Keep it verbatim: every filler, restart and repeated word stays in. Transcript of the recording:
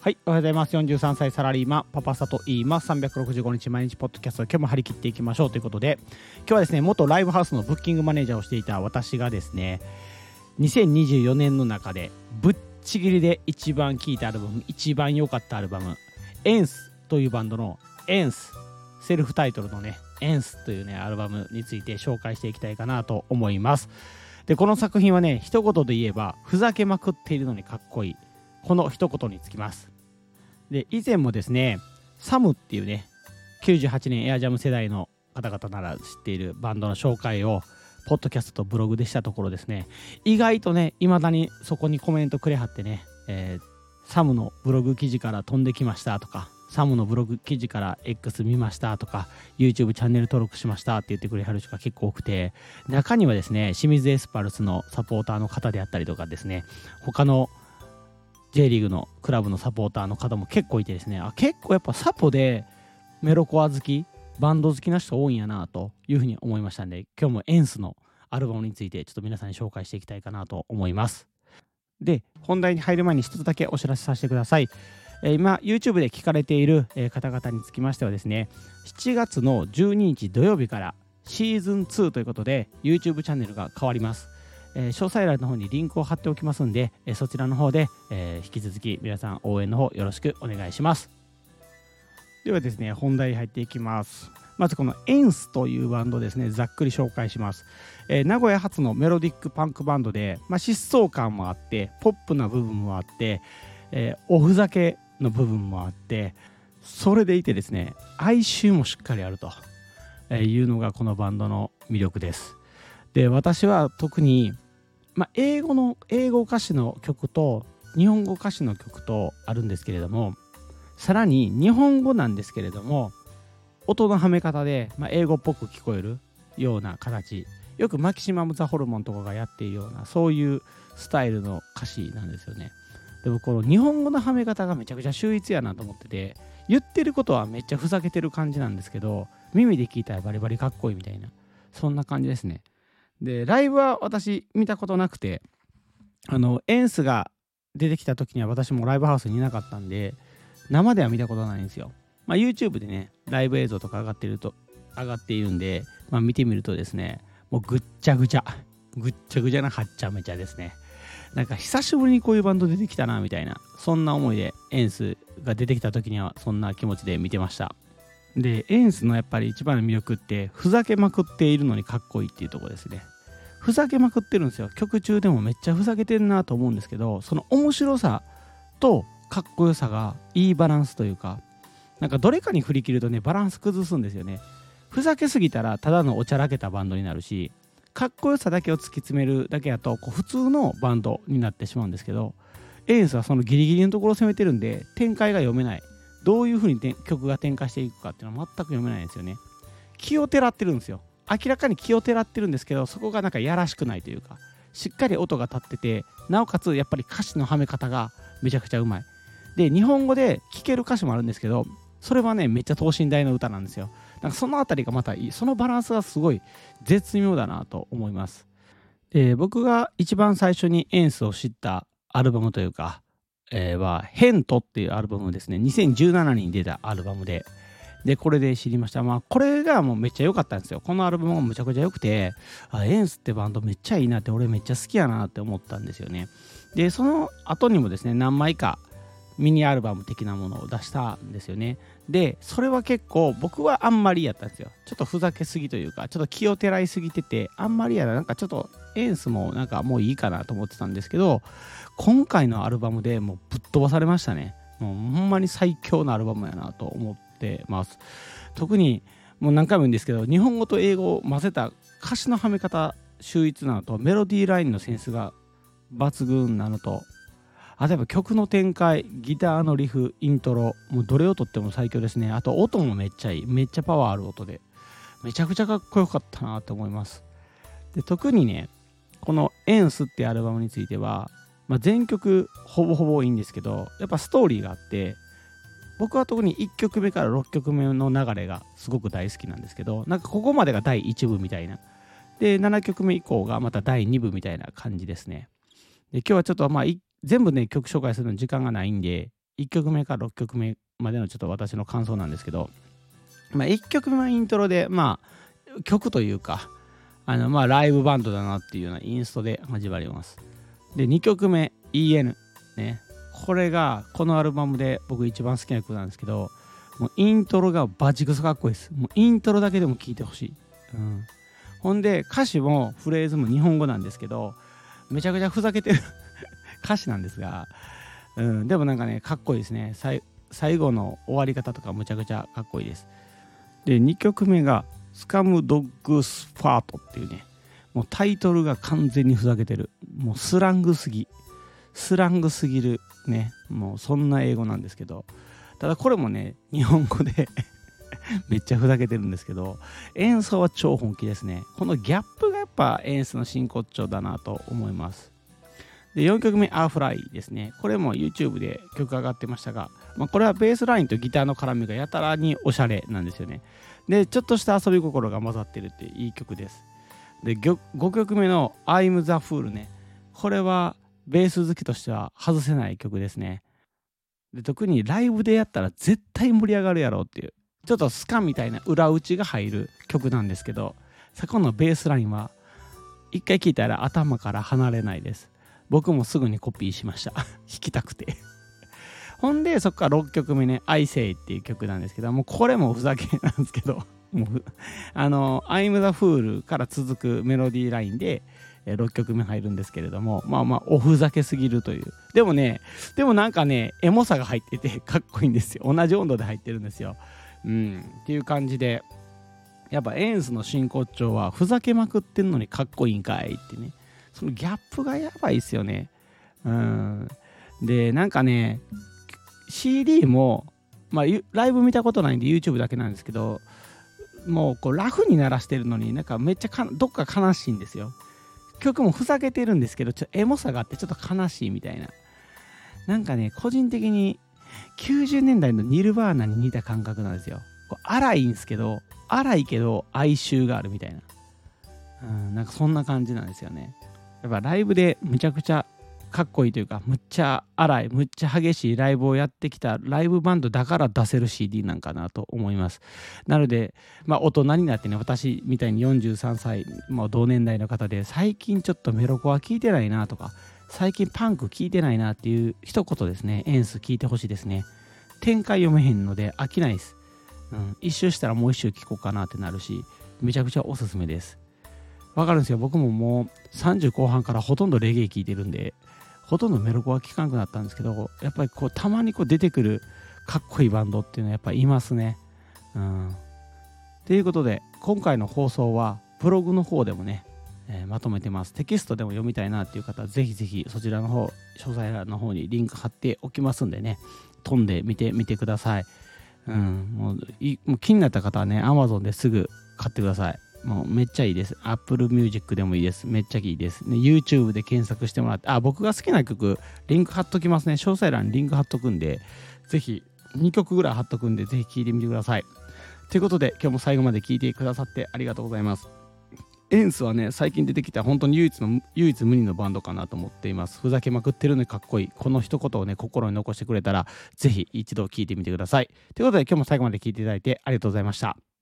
はい、おはようございます。よんじゅうさんさいサラリーマンパパサと言います。さんびゃくろくじゅうごにち毎日ポッドキャスト、今日も張り切っていきましょうということで、今日はですね、元ライブハウスのブッキングマネージャーをしていた私がですね、にせんにじゅうよねんの中でぶっちぎりで一番聴いたアルバム、一番良かったアルバム、エンスというバンドのエンス、セルフタイトルのねエンスというねアルバムについて紹介していきたいかなと思います。でこの作品はね、一言で言えばふざけまくっているのにかっこいい、この一言につきます。で以前もですね、サムっていうねきゅうじゅうはちねんエアジャム世代の方々なら知っているバンドの紹介をポッドキャストとブログでしたところですね、意外とね未だにそこにコメントくれはってね、えー、サムのブログ記事から飛んできましたとか、サムのブログ記事から X 見ましたとか、 YouTube チャンネル登録しましたって言ってくれはる人が結構多くて、中にはですね清水エスパルスのサポーターの方であったりとかですね、他の J リーグのクラブのサポーターの方も結構いてですね、あ結構やっぱサポでメロコア好き、バンド好きな人多いんやなというふうに思いましたんで、今日もエンスのアルバムについてちょっと皆さんに紹介していきたいかなと思います。で本題に入る前に一つだけお知らせさせてください。えー、今 YouTube で聞かれている、えー、方々につきましてはですね、しちがつのじゅうににち土曜日からシーズンツーということで YouTube チャンネルが変わります。えー、詳細欄の方にリンクを貼っておきますんで、えー、そちらの方で、えー、引き続き皆さん応援の方よろしくお願いします。ではですね、本題に入っていきます。まずこのエンスというバンドですね、ざっくり紹介します。えー、名古屋発のメロディックパンクバンドで、まあ、疾走感もあってポップな部分もあって、えー、おふざけの部分もあって、それでいてですね哀愁もしっかりあるというのがこのバンドの魅力です。で私は特に、まあ、英語の英語歌詞の曲と日本語歌詞の曲とあるんですけれども、さらに日本語なんですけれども音のはめ方で、まあ、英語っぽく聞こえるような形、よくマキシマム・ザ・ホルモンとかがやっているようなそういうスタイルの歌詞なんですよね。でもこの日本語のはめ方がめちゃくちゃ秀逸やなと思ってて、言ってることはめっちゃふざけてる感じなんですけど、耳で聞いたらバリバリかっこいいみたいな、そんな感じですね。でライブは私見たことなくて、あのエンスが出てきた時には私もライブハウスにいなかったんで生では見たことないんですよ。まあ、YouTube でねライブ映像とか上がってると上がっているんで、まあ、見てみるとですね、もうぐっちゃぐちゃぐっちゃぐちゃなはっちゃめちゃですね。なんか久しぶりにこういうバンド出てきたなみたいな、そんな思いでエンスが出てきた時にはそんな気持ちで見てました。でエンスのやっぱり一番の魅力ってふざけまくっているのにかっこいいっていうところですね。ふざけまくってるんですよ。曲中でもめっちゃふざけてるなと思うんですけど、その面白さとかっこよさがいいバランスというか、なんかどれかに振り切るとねバランス崩すんですよね。ふざけすぎたらただのおちゃらけたバンドになるし、かっこよさだけを突き詰めるだけだとこう普通のバンドになってしまうんですけど、エンスはそのギリギリのところを攻めてるんで展開が読めない、どういう風に曲が展開していくかっていうのは全く読めないんですよね。気をてらってるんですよ。明らかに気をてらってるんですけど、そこがなんかやらしくないというか、しっかり音が立ってて、なおかつやっぱり歌詞のはめ方がめちゃくちゃうまい。で日本語で聴ける歌詞もあるんですけど、それはねめっちゃ等身大の歌なんですよ。なんかそのあたりがまたいい、そのバランスがすごい絶妙だなと思います。で僕が一番最初にエンスを知ったアルバムというか、えー、はヘントっていうアルバムですね。にせんじゅうななねんに出たアルバムで、でこれで知りました。まあこれがもうめっちゃ良かったんですよ。このアルバムがむちゃくちゃ良くて、あエンスってバンドめっちゃいいなって、俺めっちゃ好きやなって思ったんですよね。でその後にもですね何枚かミニアルバム的なものを出したんですよね。でそれは結構僕はあんまりやったんですよ。ちょっとふざけすぎというか、ちょっと気をてらいすぎててあんまりやな、なんかちょっとエンスもなんかもういいかなと思ってたんですけど、今回のアルバムでもうぶっ飛ばされましたね。もうほんまに最強のアルバムやなと思ってます。特にもう何回も言うんですけど、日本語と英語を混ぜた歌詞のはめ方秀逸なのと、メロディーラインのセンスが抜群なのと、あとやっぱ曲の展開、ギターのリフ、イントロ、もうどれをとっても最強ですね。あと音もめっちゃいい、めっちゃパワーある音でめちゃくちゃかっこよかったなと思います。で特にねこのエンスってアルバムについては、まあ、全曲ほぼほぼいいんですけど、やっぱストーリーがあって、僕は特にいっきょくめからろっきょくめの流れがすごく大好きなんですけど、なんかここまでがだいいちぶみたいな、でななきょくめ以降がまただいにぶみたいな感じですね。で今日はちょっとまあ全部ね曲紹介するの時間がないんで、 いっきょくめからろっきょくめまでのちょっと私の感想なんですけど、まあ、いっきょくめはイントロで、まあ、曲というか、あのまあライブバンドだなっていうようなインストで始まります。で、にきょくめ イーエヌ ね。これがこのアルバムで僕一番好きな曲なんですけど、もうイントロがバチクソかっこいいです。もうイントロだけでも聴いてほしい。うん、ほんで歌詞もフレーズも日本語なんですけど、めちゃくちゃふざけてる歌詞なんですが、うん、でもなんかねかっこいいですね。最後の終わり方とかむちゃくちゃかっこいいです。で、にきょくめがスカムドッグスファートっていうね、もうタイトルが完全にふざけてる、もうスラングすぎスラングすぎるね、もうそんな英語なんですけど、ただこれもね日本語でめっちゃふざけてるんですけど、演奏は超本気ですね。このギャップがやっぱ演出の真骨頂だなと思います。で、よんきょくめアーフライですね。これも YouTube で曲上がってましたが、まあ、これはベースラインとギターの絡みがやたらにおしゃれなんですよね。で、ちょっとした遊び心が混ざってるっていい曲です。で、ごきょくめの I'm the Fool ね。これはベース好きとしては外せない曲ですね。で、特にライブでやったら絶対盛り上がるやろうっていう、ちょっとスカみたいな裏打ちが入る曲なんですけど、そこのベースラインは一回聴いたら頭から離れないです。僕もすぐにコピーしました弾きたくてほんでそこからろっきょくめね I Say っていう曲なんですけど、もうこれもふざけなんですけどもうあの I'm the Fool から続くメロディーラインでろっきょくめ入るんですけれども、まあまあおふざけすぎるという、でもねでもなんかねエモさが入っててかっこいいんですよ。同じ温度で入ってるんですよ。うんっていう感じで、やっぱエンスの真骨頂はふざけまくってんのにかっこいいんかいってね、そのギャップがやばいですよね。うん。で、なんかね、シーディー も、まあ、ライブ見たことないんで YouTube だけなんですけど、もうこうラフに鳴らしてるのに、なんかめっちゃかどっか悲しいんですよ。曲もふざけてるんですけど、ちょっとエモさがあってちょっと悲しいみたいな。なんかね、個人的にきゅうじゅうねんだいのニルバーナに似た感覚なんですよ。こう荒いんですけど、荒いけど哀愁があるみたいな。うん、なんかそんな感じなんですよね。やっぱライブでむちゃくちゃかっこいいというか、むっちゃ荒い、むっちゃ激しいライブをやってきたライブバンドだから出せる シーディー なんかなと思います。なので、まあ大人になってね、私みたいによんじゅうさんさい、まあ、同年代の方で最近ちょっとメロコア聞いてないなとか、最近パンク聞いてないなっていう一言ですね、エンス聞いてほしいですね。展開読めへんので飽きないです。うん、一周したらもう一周聞こうかなってなるし、めちゃくちゃおすすめです。わかるんですよ。僕ももうさんじゅう後半からほとんどレゲエ聴いてるんで、ほとんどメロコは聴かなくなったんですけど、やっぱりこうたまにこう出てくるかっこいいバンドっていうのはやっぱりいますね。うん。ということで、今回の放送はブログの方でもね、えー、まとめてます。テキストでも読みたいなっていう方は、ぜひぜひそちらの方、詳細欄の方にリンク貼っておきますんでね、飛んでみてみてください。うん。もういもう気になった方はね、Amazon ですぐ買ってください。もうめっちゃいいです。Apple Music でもいいです。めっちゃいいです。ね、YouTube で検索してもらって、あ、僕が好きな曲、リンク貼っときますね。詳細欄にリンク貼っとくんで、ぜひにきょくぐらい貼っとくんで、ぜひ聴いてみてください。ということで、今日も最後まで聴いてくださってありがとうございます。エンスはね、最近出てきた本当に唯一の唯一無二のバンドかなと思っています。ふざけまくってるのにかっこいい。この一言をね、心に残してくれたら、ぜひ一度聴いてみてください。ということで、今日も最後まで聴いていただいてありがとうございました。